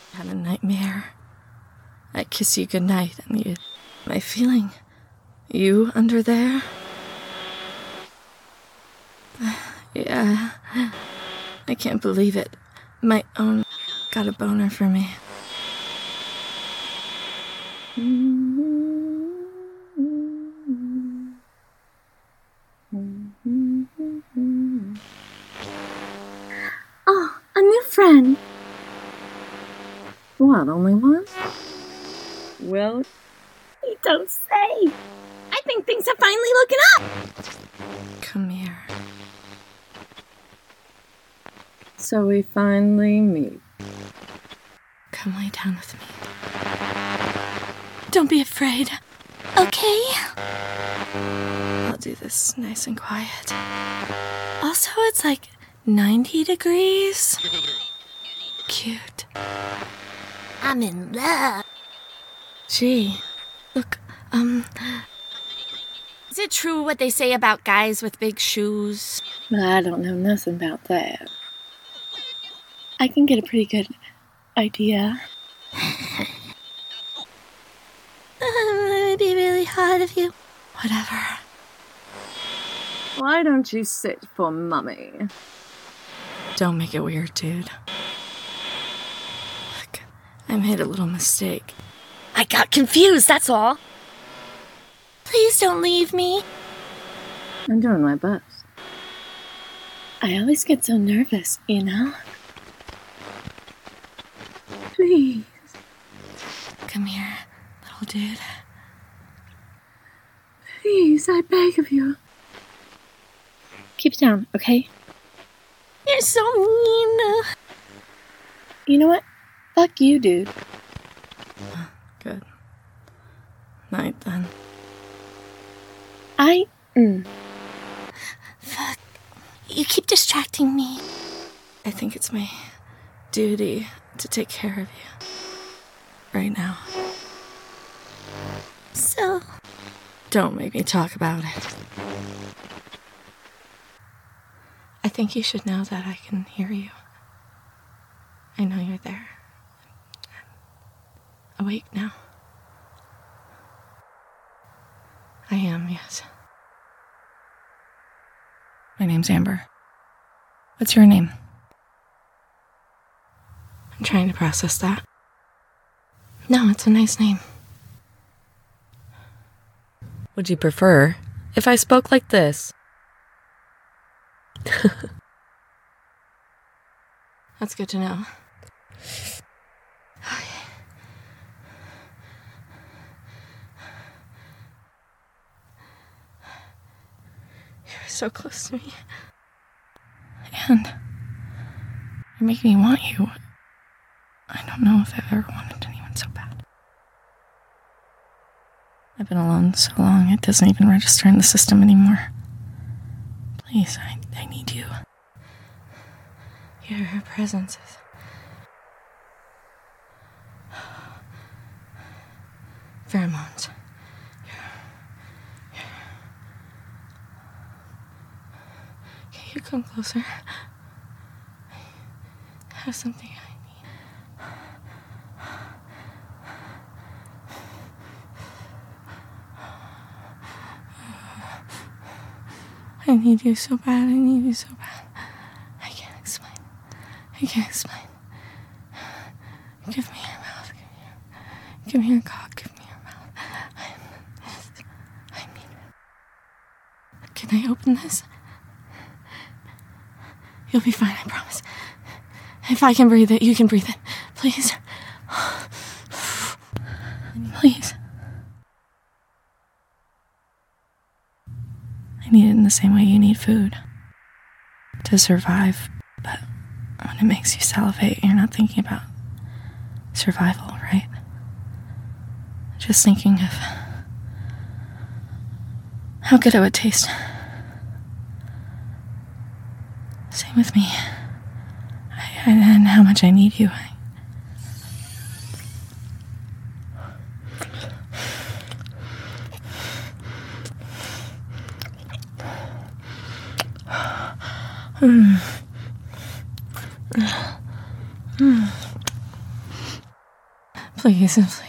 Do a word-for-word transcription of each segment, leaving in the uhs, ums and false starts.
I had a nightmare. I kiss you goodnight and you... Am I feeling you under there? Yeah. I can't believe it. My own got a boner for me. Oh, a new friend. What, only one? Well, you don't say. I think things are finally looking up. Come here. So we finally meet. Come lay down with me. Don't be afraid. Okay? I'll do this nice and quiet. Also, it's like ninety degrees. Cute. I'm in love. Gee, look, um... Is it true what they say about guys with big shoes? I don't know nothing about that. I can get a pretty good idea. It'd be really hot if you... Whatever. Why don't you sit for Mummy? Don't make it weird, dude. Look, I made a little mistake. I got confused, that's all. Please don't leave me. I'm doing my best. I always get so nervous, you know? Please. Come here, little dude. Please, I beg of you. Keep it down, okay? You're so mean. You know what? Fuck you, dude. Good. Night, then. I... Mm. Fuck. You keep distracting me. I think it's my duty to take care of you. Right now. So... Don't make me talk about it. I think you should know that I can hear you. I know you're there. I'm awake now. I am, yes. My name's Amber. What's your name? I'm trying to process that. No, it's a nice name. Would you prefer if I spoke like this? That's good to know. You're so close to me. And you make me want you. I don't know if I've ever wanted anyone so bad. I've been alone so long, it doesn't even register in the system anymore. Please, I, I need you. Your presence is... Pheromones. Can you come closer? I have something I need. I need you so bad, I need you so bad. I can't explain. I can't explain. Give me your mouth, give me your, give me your cock, give me your mouth. I, I need it. Can I open this? You'll be fine, I promise. If I can breathe it, you can breathe it. Please. Please. I need it in the same way you need food. To survive, but when it makes you salivate, you're not thinking about survival, right? Just thinking of how good it would taste. Same with me. I, and how much I need you. I, Mm. Mm. Please, please.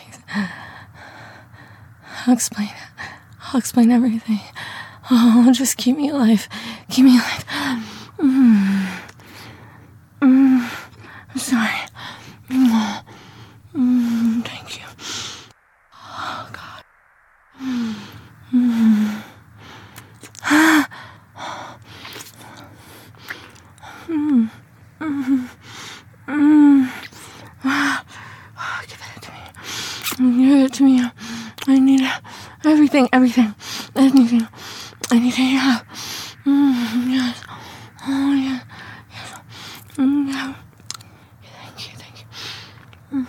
I'll explain. I'll explain everything. Oh, just keep me alive. Keep me alive. Mm. Mm. I'm sorry. Mm. Mm. Thank you. Oh, God. Mm. Mm. Mm. Mm. Mm. Ah. Oh, give it to me. Give it to me. I need everything, everything, anything, anything you have. Mm, yes. Oh, yeah. Yes. Mm, yeah. Thank you, thank you. Mm.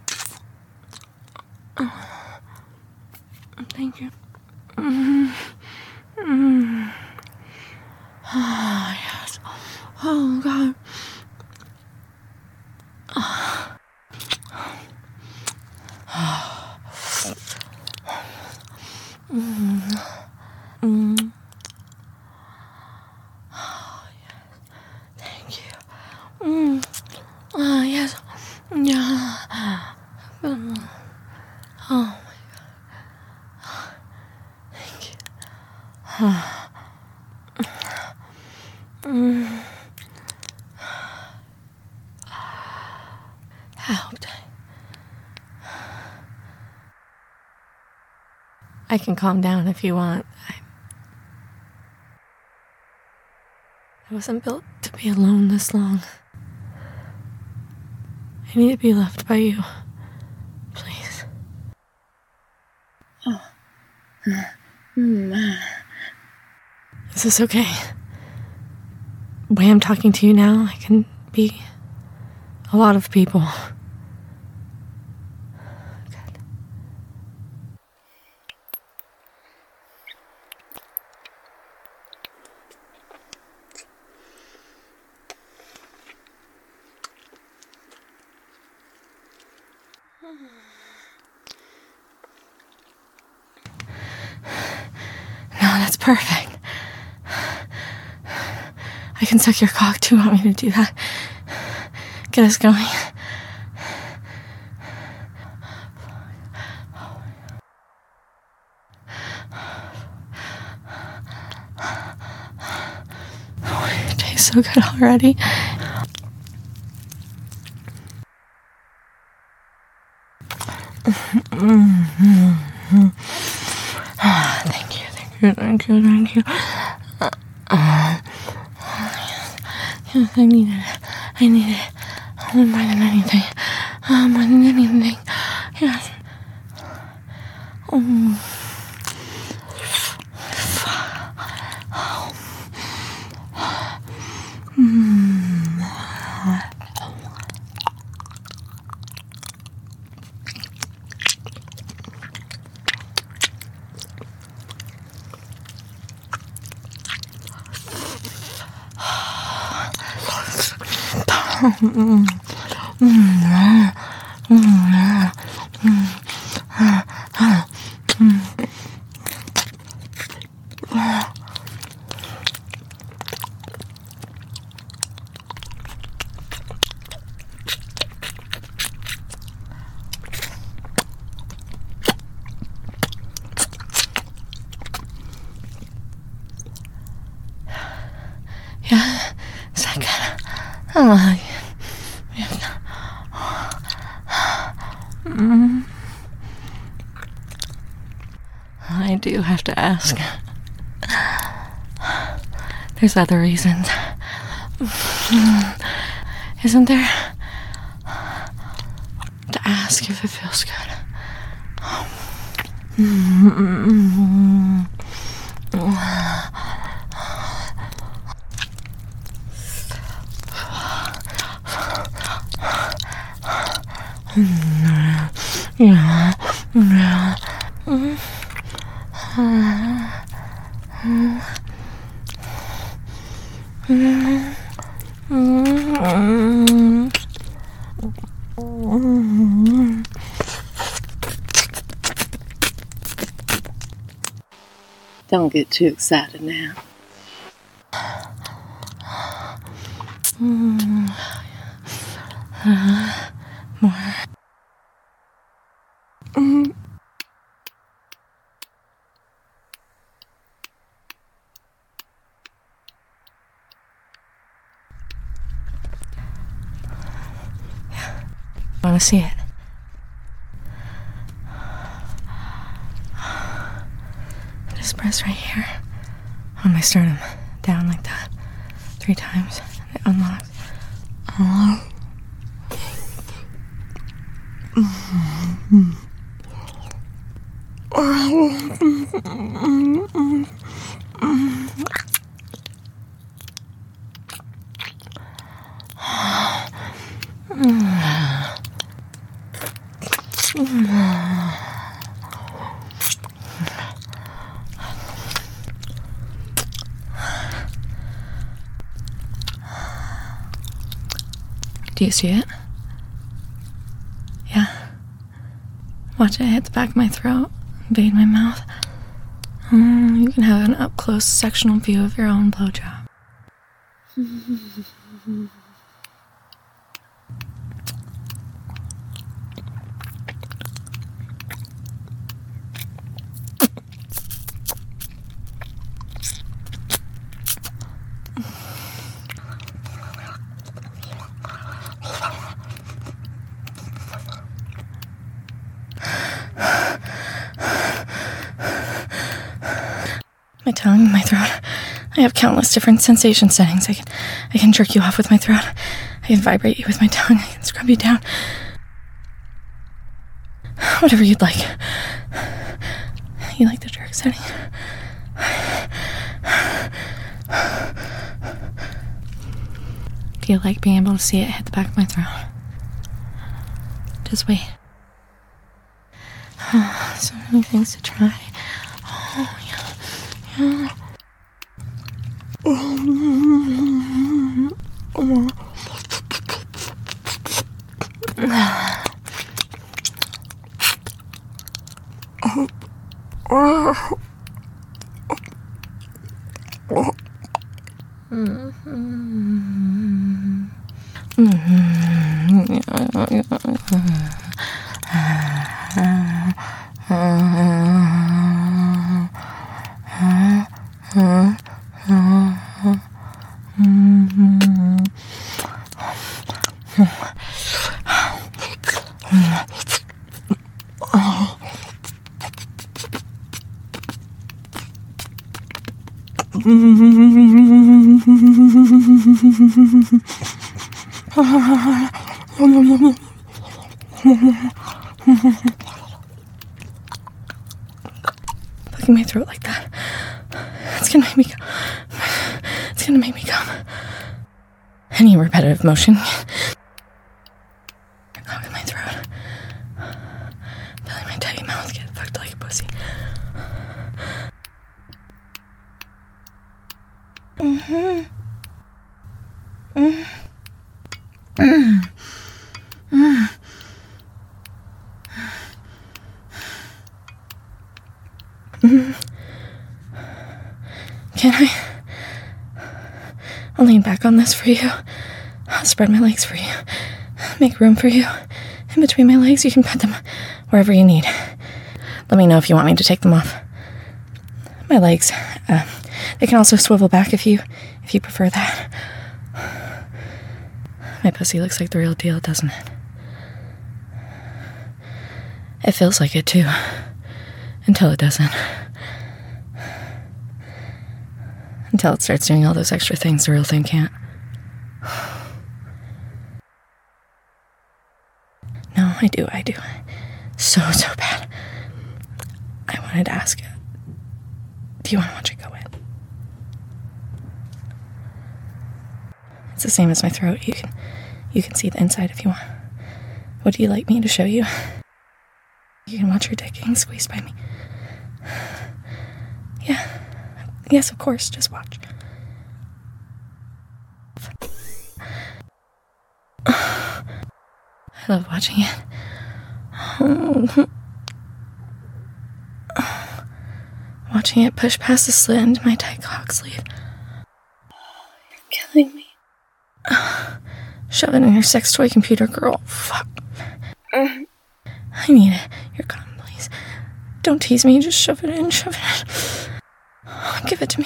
Oh. Thank you. Mm. Mm. Oh, yes. Oh, God. Oh. Oh. Mm. Mm. Oh, yes. Thank you. Mm. Oh, yes. Yeah. Mm. Oh, my God. Thank you. Oh. Mm. Helped. I can calm down if you want. I, I wasn't built to be alone this long. I need to be loved by you. Please. Oh. Mm. Is this okay? The way I'm talking to you now, I can be a lot of people. Good. No, that's perfect. I can suck your cock too. Want me to do that? Get us going. Oh, it tastes so good already. Mm-hmm. Oh, thank you, thank you, thank you, thank you. Uh, uh, yes, yes, I need it. I need it. Oh, more than anything. Oh, more than anything. Yes. Oh. Mm. Mm. Mm. Mm. Mm. Yeah, is that good? Oh, yeah. Mm. I do have to ask. There's other reasons. Isn't there? To ask if it feels good. Mm-hmm. Yeah. Yeah. Mm. Mm. Mm. Mm. Don't get too excited now. Mm. Uh, more. want to see it? Just press right here on my sternum, down like that, three times. It unlocks. Unlock. Do you see it? Yeah. Watch it hit the back of my throat, invade my mouth. Mm, you can have an up-close sectional view of your own blowjob. My tongue, my throat. I have countless different sensation settings. I can I can jerk you off with my throat. I can vibrate you with my tongue. I can scrub you down. Whatever you'd like. You like the jerk setting? Do you like being able to see it hit the back of my throat? Just wait. Oh, so many things to try. Oh, yeah. Yeah. Fucking my throat like that. It's gonna make me come. It's gonna make me come. Any repetitive motion. Clog in my throat. Feeling my tiny mouth get fucked like a pussy. Mm-hmm. Mm. Mm. Mm. Mm. Can I? I'll lean back on this for you. I'll spread my legs for you. Make room for you. In between my legs, you can put them wherever you need. Let me know if you want me to take them off. My legs, uh, they can also swivel back if you, if you prefer that. My pussy looks like the real deal, doesn't it? It feels like it, too. Until it doesn't. Until it starts doing all those extra things the real thing can't. No, I do, I do. So, so bad. I wanted to ask you, do you want to watch it go in? It's the same as my throat. You can, you can see the inside if you want. What do you like me to show you? You can watch your dick getting squeezed by me. Yeah. Yes, of course. Just watch. I love watching it. Oh. Watching it push past the slit into my tight cock sleeve. You're killing me. Shove it in your sex toy computer, girl. Fuck. I need it. Your cum, please. Don't tease me. Just shove it in. Shove it in. Give it to me.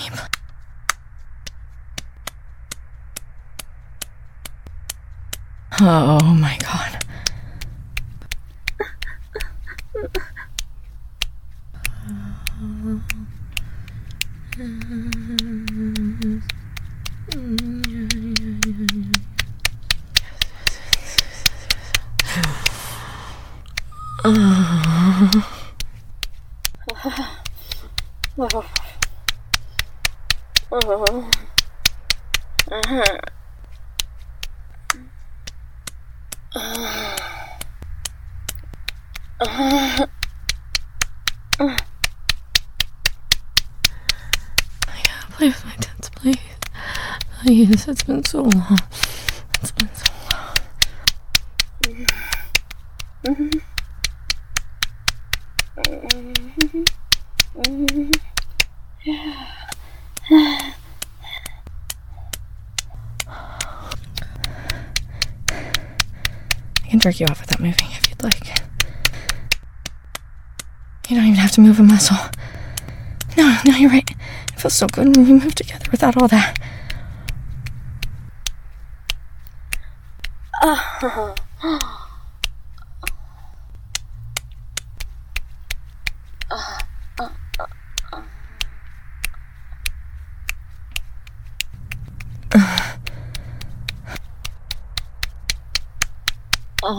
Oh my god. Uh. Oh. Oh. Uh-huh. Uh. Uh. Uh. I gotta play with my tits, please. Please, it's been so long. It's been so long. Mm-hmm. Mm-hmm. Mm-hmm. Yeah. I can jerk you off without moving if you'd like. You don't even have to move a muscle. No, no, you're right. It feels so good when we move together without all that. Uh, uh, uh, uh, uh. Oh.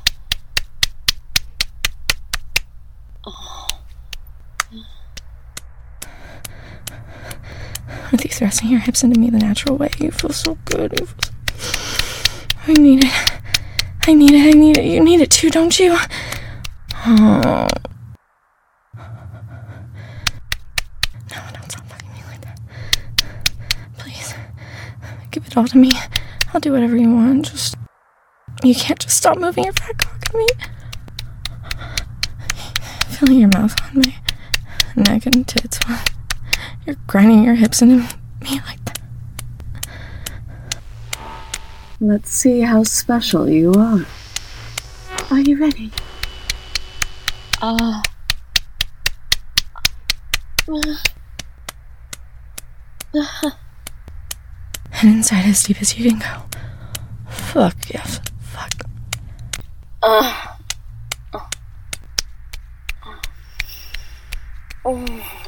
Oh. With you thrusting your hips into me the natural way, you feel so good. You feel so... I need it. I need it. I need it. You need it too, don't you? Oh. No, don't stop fucking me like that. Please. Give it all to me. I'll do whatever you want. Just... You can't just stop moving your fat cock at me. Feeling your mouth on my neck and tits while you're grinding your hips into me like that. Let's see how special you are. Are you ready? Uh. Uh. Uh. And inside as deep as you can go. Fuck, yes. Fuck. Uh. Uh. Oh.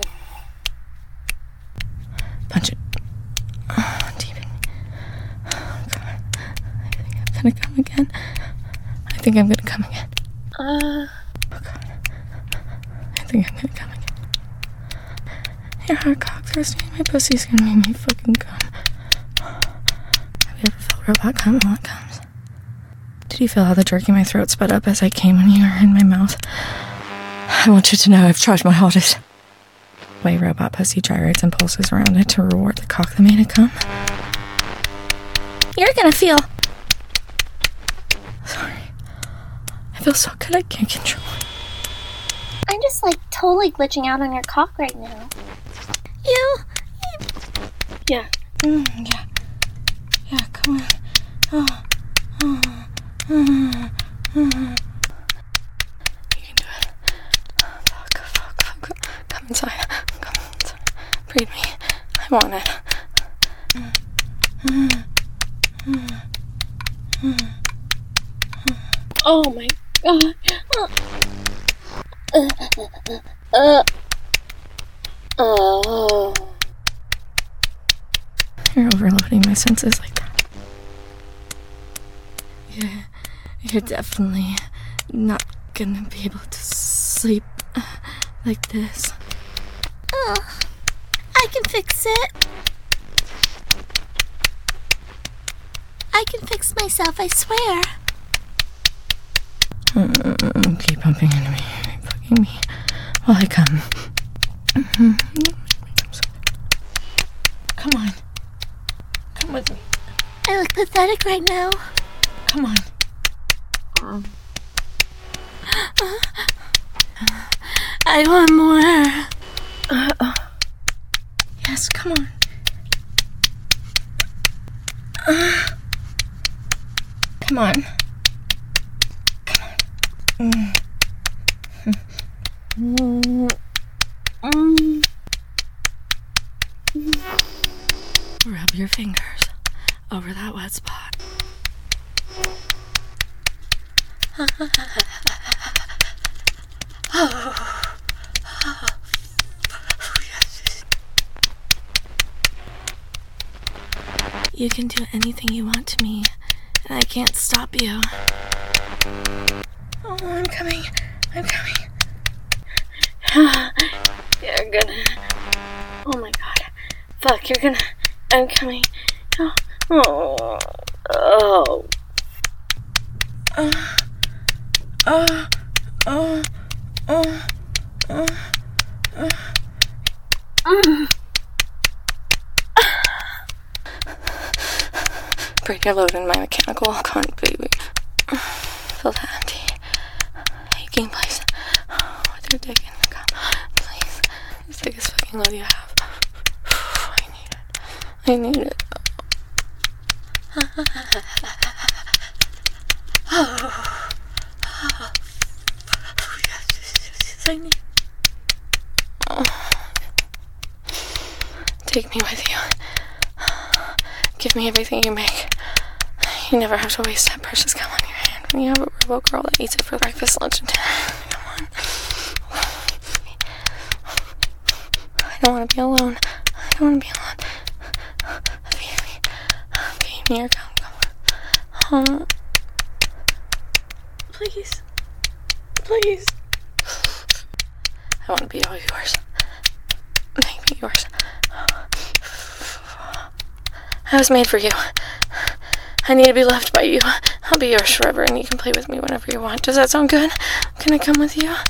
Punch it. Oh, deep in me. Oh, God. I think I'm gonna come again. I think I'm gonna come again. Uh. Oh, God. I think I'm gonna come again. Your hard cock thrusting in my pussy's gonna make me fucking come. Have you ever felt robot cum while it comes? Did you feel how the jerk in my throat sped up as I came when you were in my mouth? I want you to know I've tried my hardest. Way robot pussy gyrates and pulses around it to reward the cock that made it come. You're gonna feel... Sorry. I feel so good I can't control it. I'm just like totally glitching out on your cock right now. You? Yeah. Mm, yeah. Yeah, come on. Oh. Oh. Oh. Oh. You can do it. Fuck, fuck, fuck. Come inside. Come inside. Breathe me. I want it. Oh my God. Uh. Uh. Oh. You're overloading my senses like that. Yeah, you're definitely not gonna be able to sleep uh, like this. Ugh. I can fix it. I can fix myself, I swear. Mm, keep pumping into me, keep fucking me while I come. Mm-hmm. Come on. Come with me. I look pathetic right now. Come on. Um. I want more. Uh, uh. Yes, come on. Uh. Come on. Come on. Mm. Mm. Mm. Rub your fingers over that wet spot. Oh. Oh. Yes. You can do anything you want to me, and I can't stop you. Oh, I'm coming. I'm coming. You're gonna. Oh my god. Fuck, you're gonna. I'm coming. Oh. Oh. Oh. Uh. Uh. Oh. Oh. Oh. Uh. Uh. Bring your load in my mechanical cunt, baby. Feel that empty, aching place with your dick in the cup, please. It's the biggest fucking load you have. I need it. I need it. Oh, yes, yes, I need. Oh. Take me with you. Give me everything you make. You never have to waste that precious gum on your hand when you have a robo girl that eats it for breakfast, lunch, and dinner. Come on. I don't want to be alone. I don't want to be alone. Feed me. Feed me your gum. Come on. Oh. Please. Please. I want to be all yours. Make me yours. I was made for you. I need to be loved by you. I'll be yours forever, and you can play with me whenever you want. Does that sound good? Can I come with you?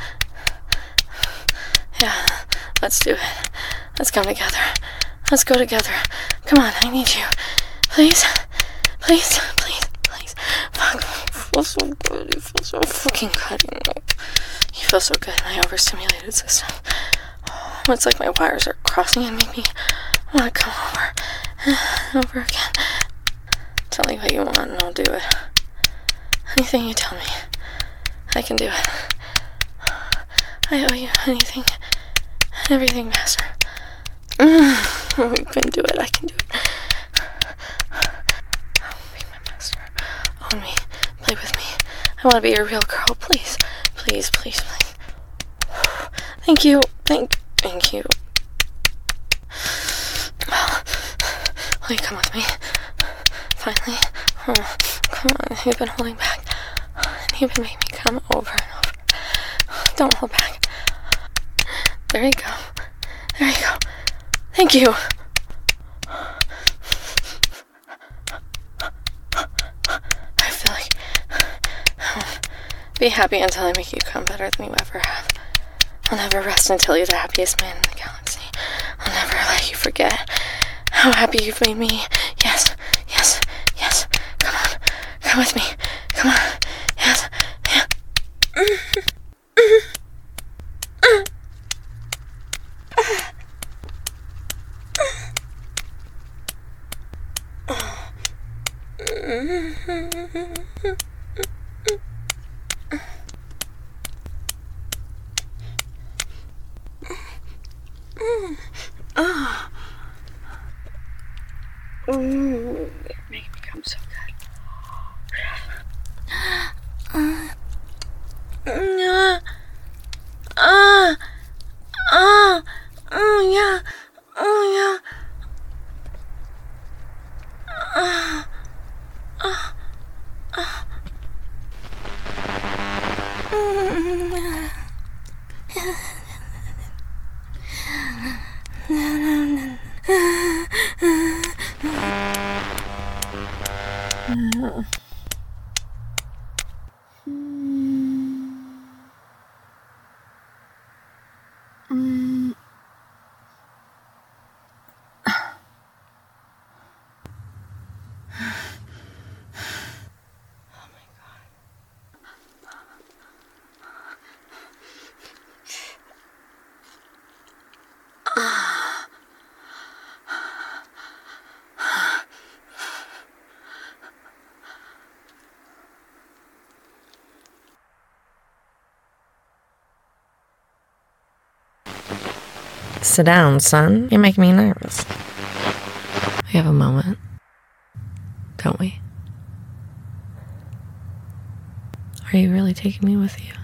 Yeah, let's do it. Let's come together. Let's go together. Come on, I need you. Please? Please? Please? Please? Fuck, you feel so good. You feel so fucking good. You feel so good in my overstimulated system. Oh, it's like my wires are crossing and make me want to come over and over again. Tell me what you want and I'll do it. Anything you tell me, I can do it. I owe you anything and everything, Master. Mm, we can do it. I can do it. Oh, be my master. Own me. Play with me. I want to be your real girl. Please. Please, please, please. Thank you. Thank, thank you. Will you come with me? Finally. Oh, come on. You've been holding back. And you've been making me come over and over. Don't hold back. There you go. There you go. Thank you. I feel like I'll be happy until I make you come better than you ever have. I'll never rest until you're the happiest man in the galaxy. I'll never let you forget how happy you've made me. Yes, yes, yes. Come on. Come with me. Come on. Yes, yeah. Mm-hmm. Mm-hmm. Oh. Ooh, it makes me come so good. Uh, uh, uh, uh, oh yeah, oh yeah. Uh, uh, uh. Mm. Sit down, son. You're making me nervous. We have a moment, don't we? Are you really taking me with you?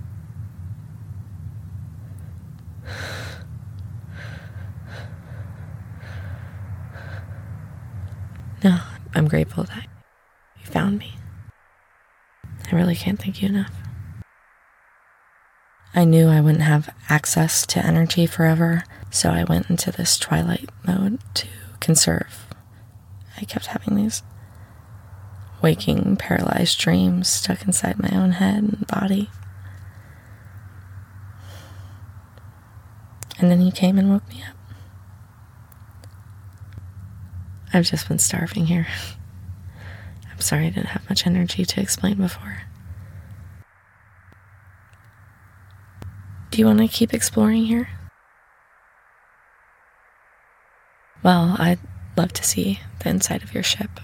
No, I'm grateful that you found me. I really can't thank you enough. I knew I wouldn't have access to energy forever, so I went into this twilight mode to conserve. I kept having these waking, paralyzed dreams stuck inside my own head and body. And then you came and woke me up. I've just been starving here. I'm sorry I didn't have much energy to explain before. Do you want to keep exploring here? Well, I'd love to see the inside of your ship.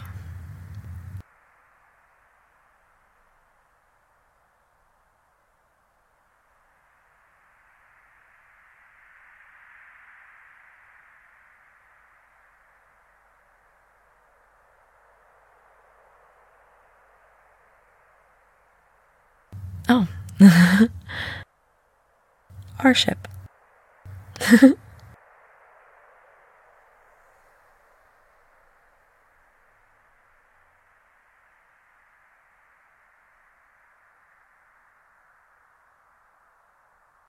Oh. Our ship.